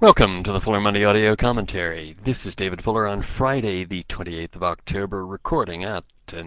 Welcome to the Fuller Monday audio commentary. This is David Fuller on Friday, the 28th of October, recording at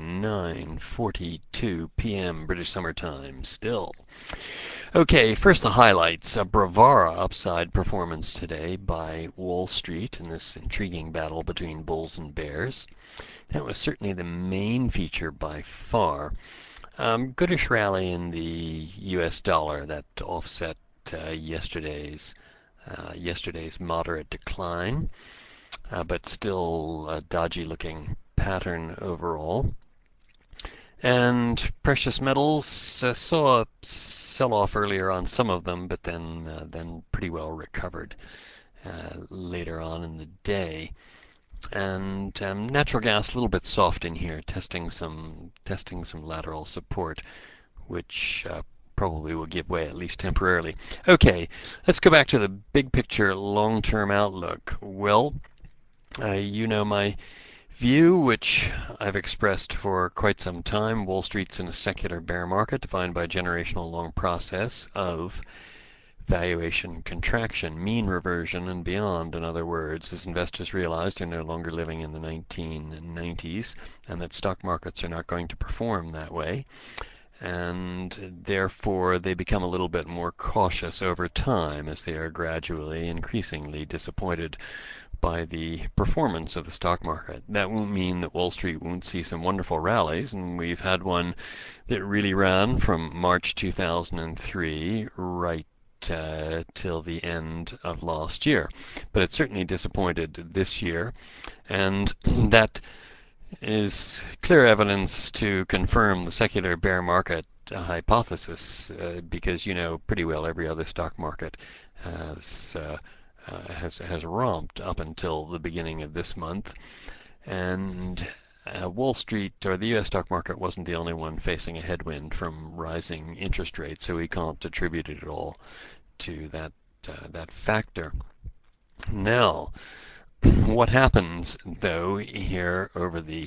9:42 p.m. British Summer Time still. Okay, first the highlights. A bravura upside performance today by Wall Street in this intriguing battle between bulls and bears. That was certainly the main feature by far. Goodish rally in the US dollar that offset yesterday's moderate decline, but still a dodgy looking pattern overall. And precious metals saw a sell-off earlier on some of them, but then pretty well recovered later on in the day. And natural gas a little bit soft in here, testing some lateral support, which probably will give way at least temporarily. Okay, let's go back to the big picture long-term outlook. Well, you know my view, which I've expressed for quite some time. Wall Street's in a secular bear market defined by a generational long process of valuation contraction, mean reversion, and beyond. In other words, as investors realize they're no longer living in the 1990s and that stock markets are not going to perform that way, and therefore they become a little bit more cautious over time as they are gradually increasingly disappointed by the performance of the stock market. That won't mean that Wall Street won't see some wonderful rallies, and we've had one that really ran from March 2003 right till the end of last year. But it certainly disappointed this year, and that is clear evidence to confirm the secular bear market hypothesis, because pretty well every other stock market has romped up until the beginning of this month, and Wall Street or the U.S. stock market wasn't the only one facing a headwind from rising interest rates, so we can't attribute it all to that factor. Now, what happens, though, here over the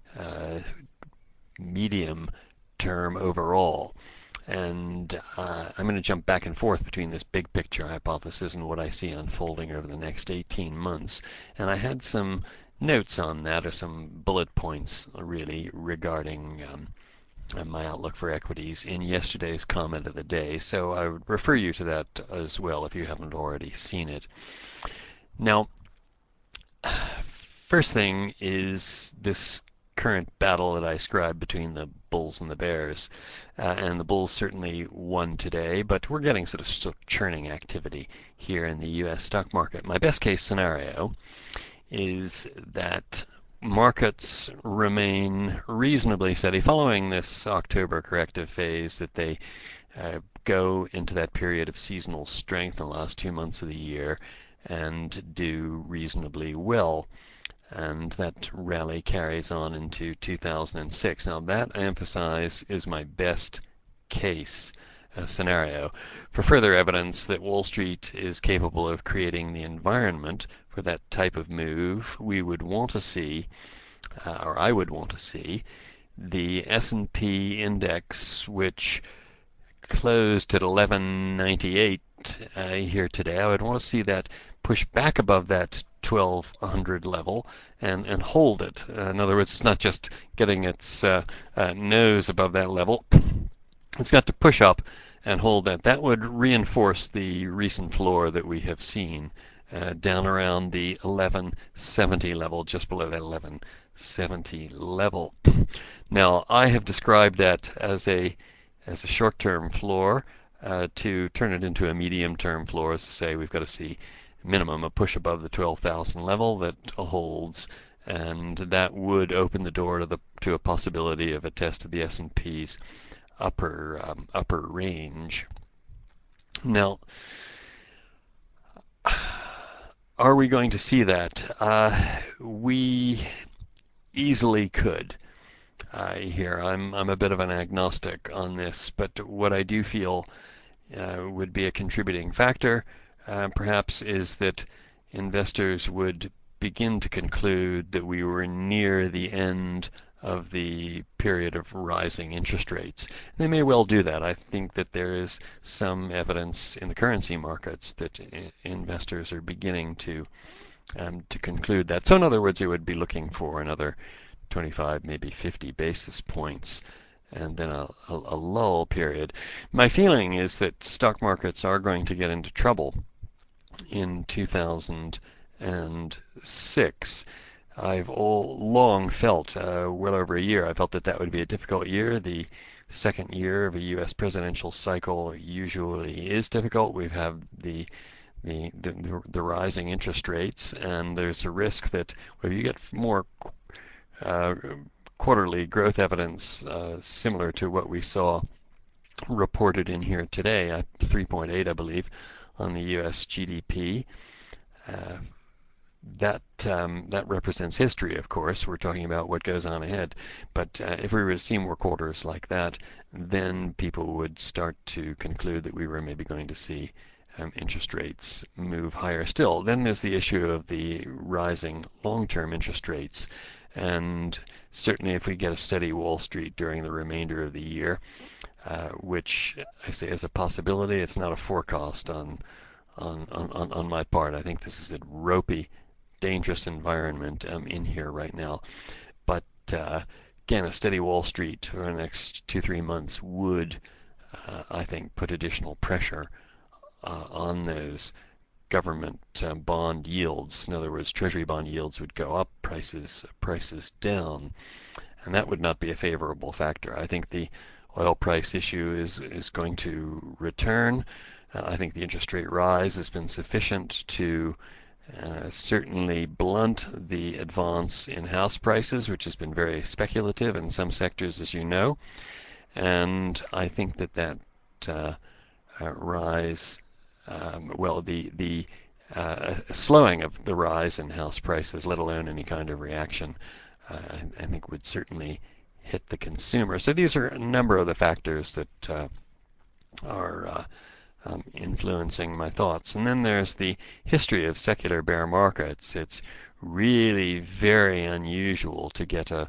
medium term overall? And I'm going to jump back and forth between this big picture hypothesis and what I see unfolding over the next 18 months. And I had some notes on that, or some bullet points really, regarding my outlook for equities in yesterday's comment of the day. So I would refer you to that as well if you haven't already seen it. Now, first thing is this current battle that I described between the bulls and the bears. And the bulls certainly won today, but we're getting sort of churning activity here in the U.S. stock market. My best case scenario is that markets remain reasonably steady following this October corrective phase, that they go into that period of seasonal strength in the last 2 months of the year and do reasonably well. And that rally carries on into 2006. Now that, I emphasize, is my best case scenario. For further evidence that Wall Street is capable of creating the environment for that type of move, we would want to see, or I would want to see, the S&P index, which closed at 1198 here today. I would want to see that push back above that 1200 level and hold it. In other words, it's not just getting its nose above that level. It's got to push up and hold that. That would reinforce the recent floor that we have seen down around the 1170 level, just below that 1170 level. Now, I have described that as a short-term floor. To turn it into a medium-term floor is to say we've got to see minimum a push above the 12,000 level that holds, and that would open the door to a possibility of a test of the S&P's upper range. Now, are we going to see that? We easily could. Here, I'm a bit of an agnostic on this, but what I do feel would be a contributing factor, perhaps, is that investors would begin to conclude that we were near the end the period of rising interest rates. They may well do that. I think that there is some evidence in the currency markets that investors are beginning to conclude that. So in other words, they would be looking for another 25, maybe 50 basis points, and then a lull period. My feeling is that stock markets are going to get into trouble in 2006. I've all long felt, well over a year, I felt that that would be a difficult year. The second year of a U.S. presidential cycle usually is difficult. We've had the rising interest rates, and there's a risk that if you get more quarterly growth evidence similar to what we saw reported in here today at 3.8, I believe, on the U.S. GDP. That represents history, of course. We're talking about what goes on ahead. But if we were to see more quarters like that, then people would start to conclude that we were maybe going to see interest rates move higher still. Then there's the issue of the rising long-term interest rates. And certainly if we get a steady Wall Street during the remainder of the year, which I say is a possibility, it's not a forecast on my part. I think this is a ropey, dangerous environment in here right now. But again, a steady Wall Street for the next 2-3 months would, I think, put additional pressure on those government bond yields. In other words, Treasury bond yields would go up, prices down, and that would not be a favorable factor. I think the oil price issue is going to return. I think the interest rate rise has been sufficient to certainly blunt the advance in house prices, which has been very speculative in some sectors, as you know. And I think that rise, the slowing of the rise in house prices, let alone any kind of reaction, I think would certainly hit the consumer. So these are a number of the factors that are influencing my thoughts. And then there's the history of secular bear markets. It's really very unusual to get a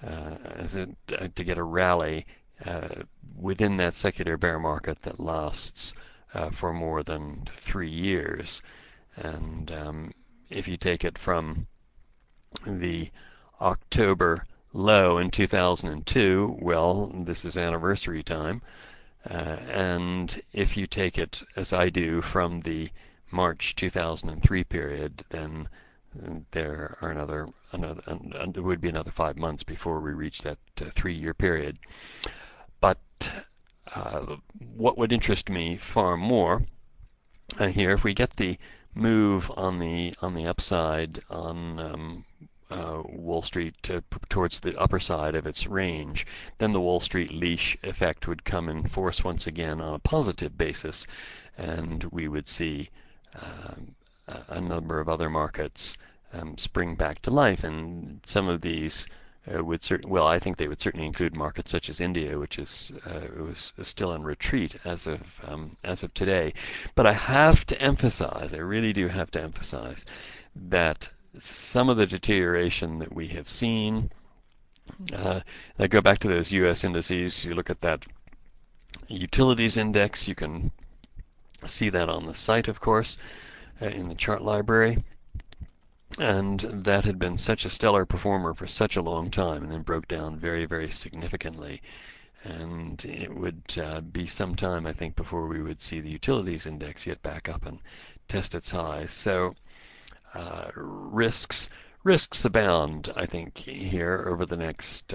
rally within that secular bear market that lasts for more than 3 years. And if you take it from the October low in 2002, well, this is anniversary time. And if you take it, as I do, from the March 2003 period, then there are it would be another 5 months before we reach that 3-year period. But what would interest me far more here, if we get the move on the upside on Wall Street towards the upper side of its range, then the Wall Street leash effect would come in force once again on a positive basis, and we would see a number of other markets spring back to life. And some of these I think they would certainly include markets such as India, which was still in retreat as of today. But I have to emphasize, I really do have to emphasize, that some of the deterioration that we have seen, I go back to those U.S. indices. You look at that utilities index, you can see that on the site, of course, in the chart library. And that had been such a stellar performer for such a long time, and then broke down very, very significantly. And it would be some time, I think, before we would see the utilities index get back up and test its highs. So risks abound, I think, here over the next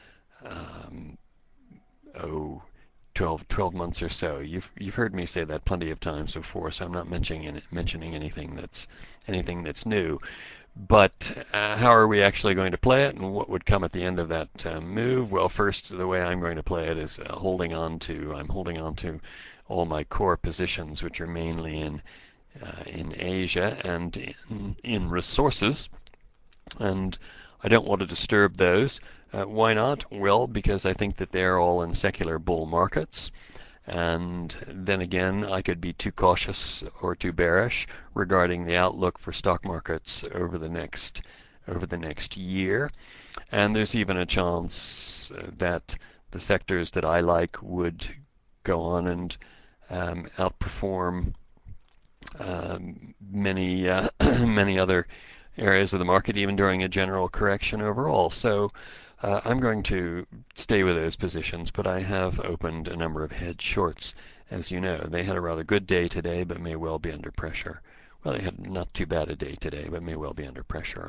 12 months or so. You've heard me say that plenty of times before, so I'm not mentioning anything that's new. But how are we actually going to play it, and what would come at the end of that move? Well, first, the way I'm going to play it is holding on to all my core positions, which are mainly in Asia and in resources, and I don't want to disturb those. Why not? Well, because I think that they're all in secular bull markets, and then again, I could be too cautious or too bearish regarding the outlook for stock markets over the next over the next year. And there's even a chance that the sectors that I like would go on and outperform many many other areas of the market, even during a general correction overall. So I'm going to stay with those positions, but I have opened a number of hedge shorts. As you know, they had a rather good day today, but may well be under pressure. Well, they had not too bad a day today, but may well be under pressure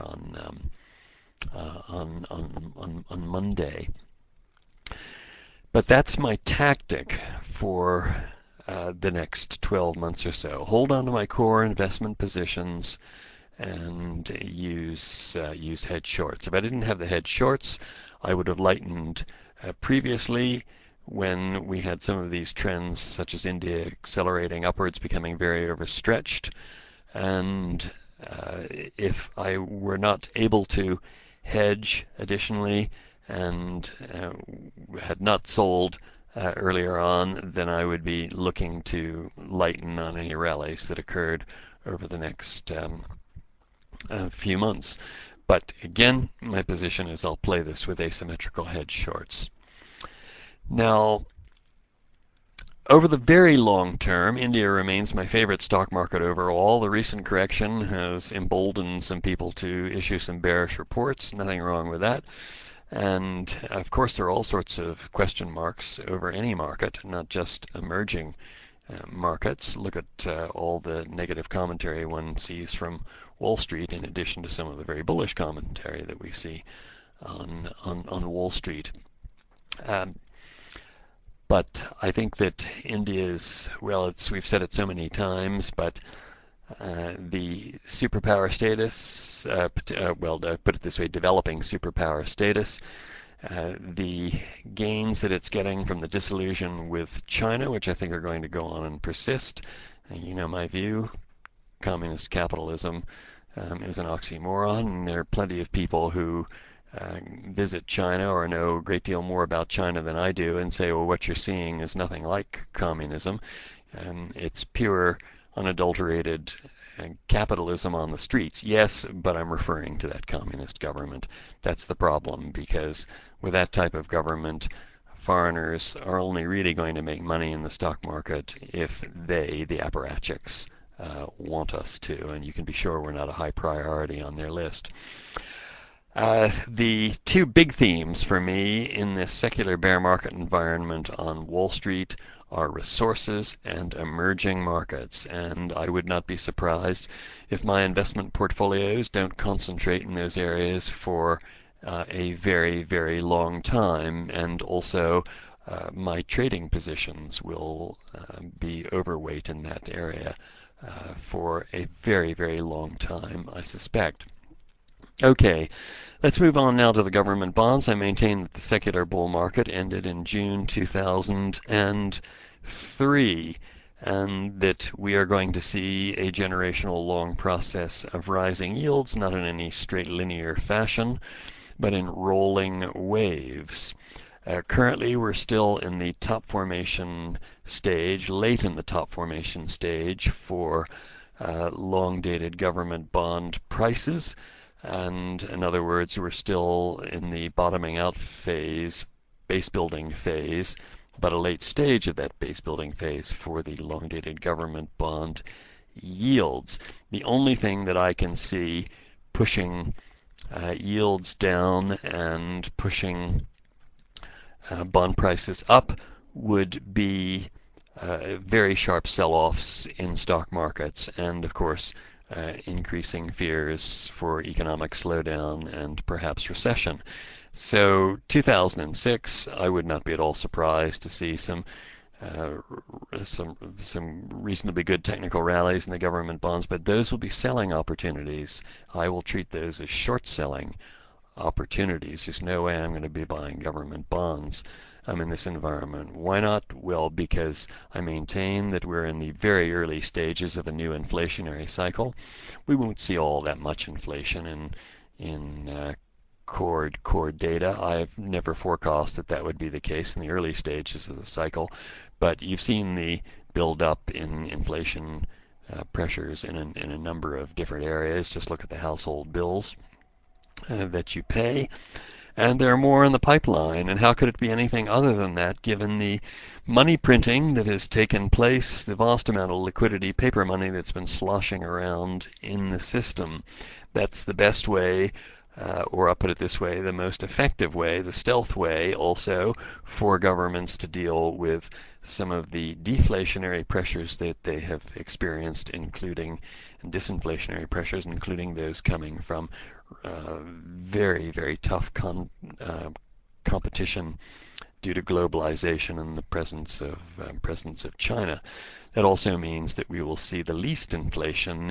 on Monday. But that's my tactic for the next 12 months or so. Hold on to my core investment positions and use hedge shorts. If I didn't have the hedge shorts, I would have lightened previously when we had some of these trends, such as India accelerating upwards, becoming very overstretched. And if I were not able to hedge additionally and had not sold earlier on, then I would be looking to lighten on any rallies that occurred over the next few months. But again, my position is I'll play this with asymmetrical hedge shorts. Now, over the very long term, India remains my favorite stock market overall. The recent correction has emboldened some people to issue some bearish reports. Nothing wrong with that. And of course, there are all sorts of question marks over any market, not just emerging markets. Look at all the negative commentary one sees from Wall Street, in addition to some of the very bullish commentary that we see on Wall Street. But I think that India's, well, we've said it so many times, but the superpower status, well, to put it this way, developing superpower status, the gains that it's getting from the disillusion with China, which I think are going to go on and persist. And you know my view, communist capitalism is an oxymoron, and there are plenty of people who visit China or know a great deal more about China than I do and say, well, what you're seeing is nothing like communism. It's pure, unadulterated capitalism on the streets. Yes, but I'm referring to that communist government. That's the problem, because with that type of government, foreigners are only really going to make money in the stock market if they, the apparatchiks, want us to, and you can be sure we're not a high priority on their list. The two big themes for me in this secular bear market environment on Wall Street are resources and emerging markets, and I would not be surprised if my investment portfolios don't concentrate in those areas for a very, very long time, and also my trading positions will be overweight in that area for a very, very long time, I suspect. Okay, let's move on now to the government bonds. I maintain that the secular bull market ended in June 2003, and that we are going to see a generational long process of rising yields, not in any straight linear fashion, but in rolling waves. Currently, we're still in the top formation stage, late in the top formation stage for long-dated government bond prices. And in other words, we're still in the bottoming out phase, base building phase, but a late stage of that base building phase for the long-dated government bond yields. The only thing that I can see pushing yields down and pushing bond prices up would be very sharp sell-offs in stock markets, and of course increasing fears for economic slowdown and perhaps recession. So 2006, I would not be at all surprised to see some reasonably good technical rallies in the government bonds, but those will be selling opportunities. I will treat those as short selling opportunities. There's no way I'm going to be buying government bonds in this environment. Why not? Well, because I maintain that we're in the very early stages of a new inflationary cycle. We won't see all that much inflation in core data. I've never forecast that would be the case in the early stages of the cycle, but you've seen the build up in inflation pressures in a number of different areas. Just look at the household bills. that you pay. And there are more in the pipeline. And how could it be anything other than that, given the money printing that has taken place, the vast amount of liquidity, paper money that's been sloshing around in the system? That's the best way, or I'll put it this way, the most effective way, the stealth way also, for governments to deal with some of the deflationary pressures that they have experienced, including disinflationary pressures, including those coming from very, very tough competition due to globalization and the presence of China. That also means that we will see the least inflation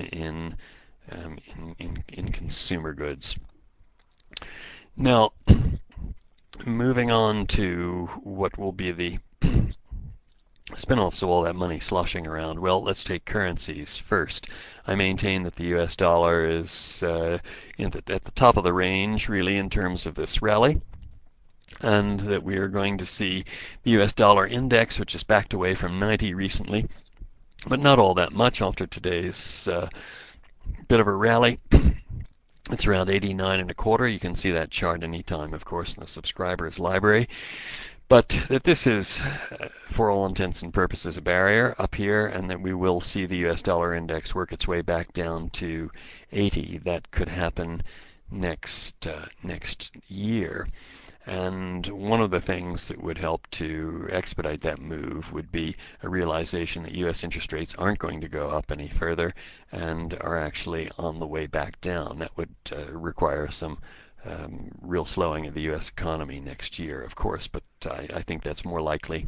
in consumer goods. Now, moving on to what will be the spin-offs of all that money sloshing around. Well, let's take currencies first. I maintain that the U.S. dollar is at the top of the range, really, in terms of this rally, and that we are going to see the U.S. dollar index, which has backed away from 90 recently, but not all that much after today's bit of a rally. It's around 89 and a quarter. You can see that chart anytime, of course, in the subscribers library. But that this is, for all intents and purposes, a barrier up here, and that we will see the U.S. dollar index work its way back down to 80. That could happen next year. And one of the things that would help to expedite that move would be a realization that U.S. interest rates aren't going to go up any further and are actually on the way back down. That would require some real slowing of the U.S. economy next year, of course, but I think that's more likely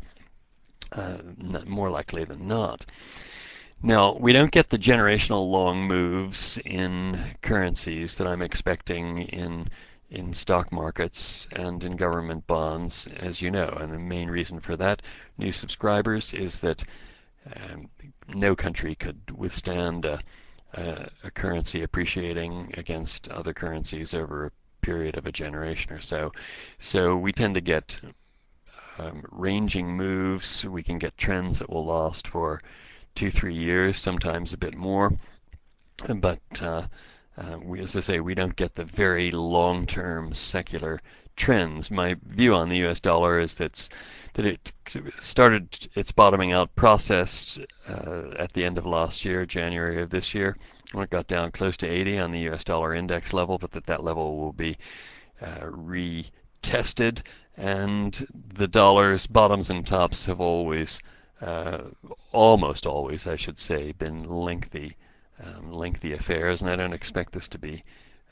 than not. Now, we don't get the generational long moves in currencies that I'm expecting in stock markets and in government bonds, as you know. And the main reason for that, new subscribers, is that no country could withstand a currency appreciating against other currencies over a period of a generation or so. So we tend to get ranging moves. We can get trends that will last for 2-3 years, sometimes a bit more. But as I say, we don't get the very long-term secular trends. My view on the U.S. dollar is that it started its bottoming out process at the end of last year, January of this year, when it got down close to 80 on the U.S. dollar index level, but that level will be retested, and the dollar's bottoms and tops have always, almost always, I should say, been lengthy affairs, and I don't expect this to be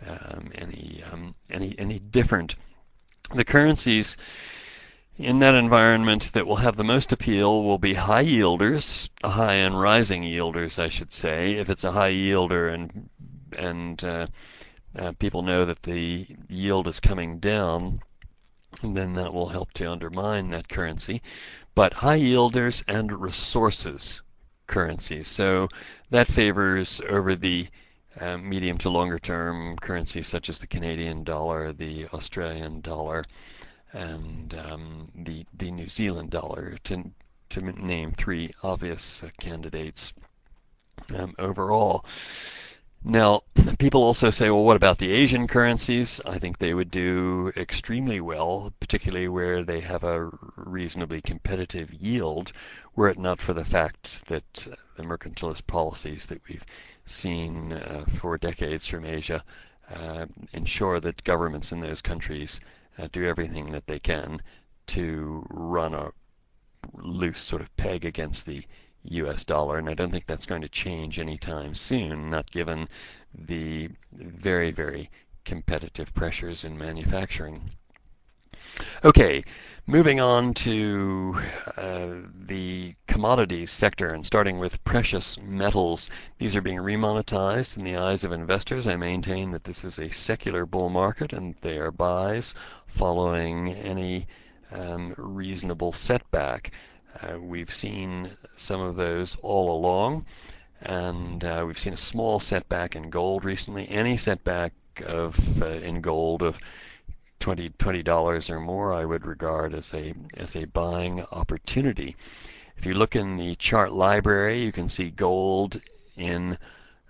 any different. The currencies in that environment that will have the most appeal will be high yielders, high and rising yielders, I should say. If it's a high yielder and people know that the yield is coming down, then that will help to undermine that currency. But high yielders and resources currencies, so that favors over the medium to longer term currencies such as the Canadian dollar, the Australian dollar, and the New Zealand dollar, to name three obvious candidates overall. Now, people also say, well, what about the Asian currencies? I think they would do extremely well, particularly where they have a reasonably competitive yield, were it not for the fact that the mercantilist policies that we've seen for decades from Asia ensure that governments in those countries do everything that they can to run a loose sort of peg against the U.S. dollar, and I don't think that's going to change anytime soon, not given the very, very competitive pressures in manufacturing. Okay, moving on to the commodities sector, and starting with precious metals. These are being remonetized in the eyes of investors. I maintain that this is a secular bull market, and they are buys following any reasonable setback. We've seen some of those all along, and we've seen a small setback in gold recently. Any setback in gold of $20 or more, I would regard as a buying opportunity. If you look in the chart library, you can see gold in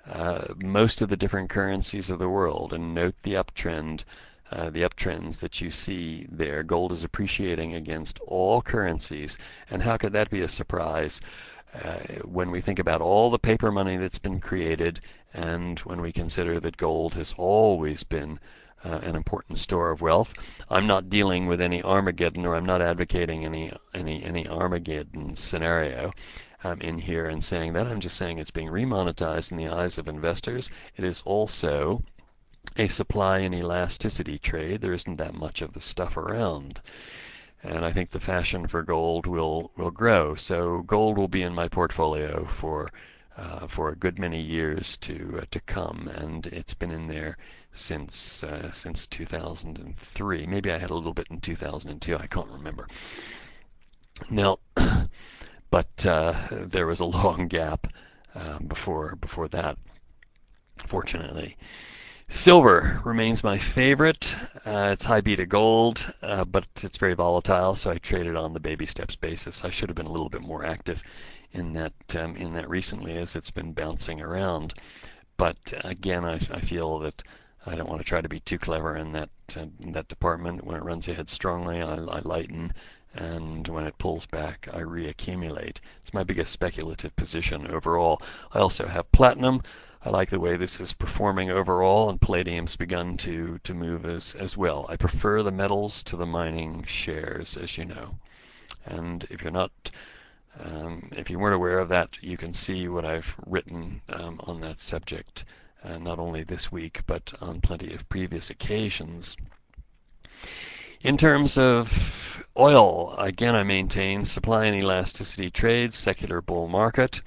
most of the different currencies of the world, and note the uptrend, the uptrends that you see there. Gold is appreciating against all currencies, and how could that be a surprise when we think about all the paper money that's been created, and when we consider that gold has always been an important store of wealth. I'm not dealing with any Armageddon, or I'm not advocating any Armageddon scenario in here and saying that. I'm just saying it's being remonetized in the eyes of investors. It is also a supply and elasticity trade. There isn't that much of the stuff around. And I think the fashion for gold will grow. So gold will be in my portfolio for a good many years to come, and it's been in there since 2003. Maybe I had a little bit in 2002. I can't remember. Now, but there was a long gap before that, fortunately. Silver remains my favorite. It's high beta gold, but it's very volatile, so I traded on the baby steps basis. I should have been a little bit more active in that recently, as it's been bouncing around. But again, I feel that I don't want to try to be too clever in that department. When it runs ahead strongly, I lighten, and when it pulls back, I reaccumulate. It's my biggest speculative position overall. I also have platinum. I like the way this is performing overall, and palladium's begun to move as well. I prefer the metals to the mining shares, as you know. And if you're not, if you weren't aware of that, you can see what I've written on that subject, not only this week, but on plenty of previous occasions. In terms of oil, again, I maintain supply and elasticity trades, secular bull market.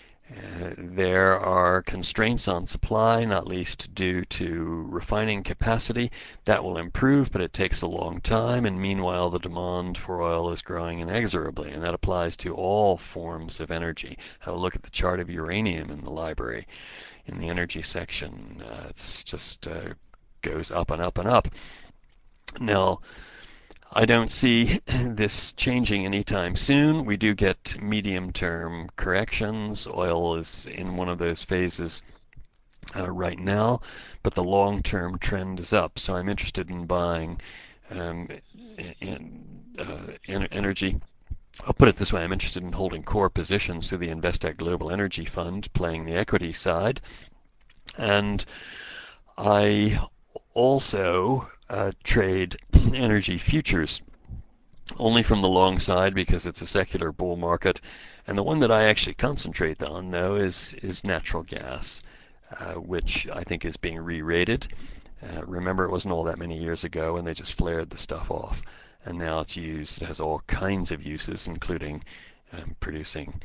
There are constraints on supply, not least due to refining capacity. That will improve, but it takes a long time, and meanwhile the demand for oil is growing inexorably, and that applies to all forms of energy. Have a look at the chart of uranium in the library. In the energy section, it's just goes up and up and up. Now, I don't see this changing anytime soon. We do get medium-term corrections. Oil is in one of those phases right now, but the long-term trend is up. So I'm interested in buying energy. I'll put it this way. I'm interested in holding core positions through the Investec Global Energy Fund, playing the equity side. And I also trade energy futures only from the long side because it's a secular bull market. And the one that I actually concentrate on, though, is natural gas, which I think is being re-rated. Remember, it wasn't all that many years ago, and they just flared the stuff off. And now it's used. It has all kinds of uses, including producing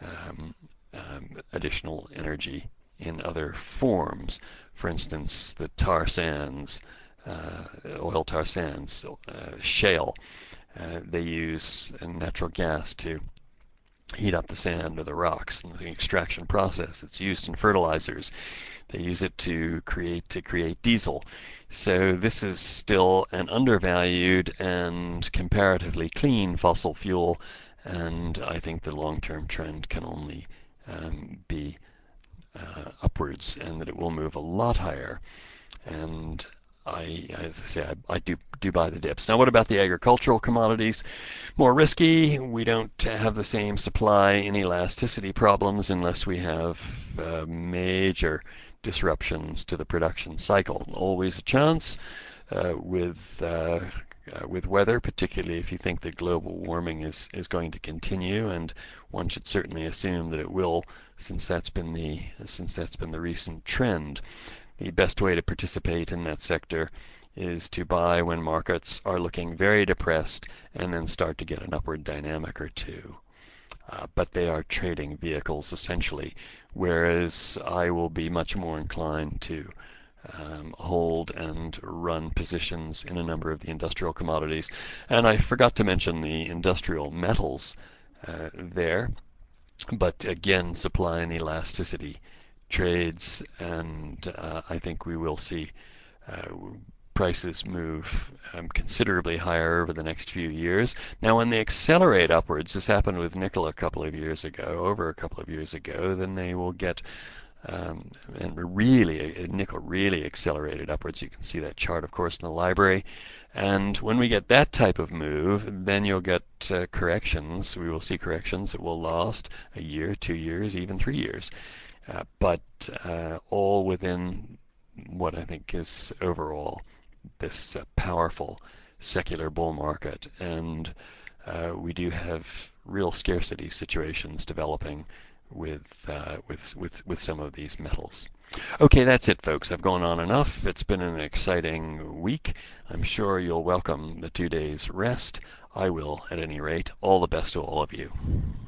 additional energy in other forms. For instance, the tar sands, oil tar sands, shale. They use natural gas to heat up the sand or the rocks in the extraction process. It's used in fertilizers. They use it to create diesel. So this is still an undervalued and comparatively clean fossil fuel, and I think the long-term trend can only be upwards, and that it will move a lot higher. And as I say, I do buy the dips. Now, what about the agricultural commodities? More risky. We don't have the same supply and elasticity problems unless we have major disruptions to the production cycle. Always a chance with weather, particularly if you think that global warming is going to continue, and one should certainly assume that it will, since that's been the recent trend. The best way to participate in that sector is to buy when markets are looking very depressed and then start to get an upward dynamic or two. But they are trading vehicles essentially, whereas I will be much more inclined to hold and run positions in a number of the industrial commodities. And I forgot to mention the industrial metals there, but again, supply and elasticity trades, and I think we will see prices move considerably higher over the next few years. Now, when they accelerate upwards, this happened with nickel over a couple of years ago, then they will get And really, nickel really accelerated upwards. You can see that chart, of course, in the library. And when we get that type of move, then you'll get corrections. We will see corrections that will last a year, 2 years, even 3 years. But all within what I think is overall this powerful secular bull market. And we do have real scarcity situations developing with some of these metals. Okay, that's it, folks. I've gone on enough. It's been an exciting week. I'm sure you'll welcome the 2 days rest. I will, at any rate. All the best to all of you.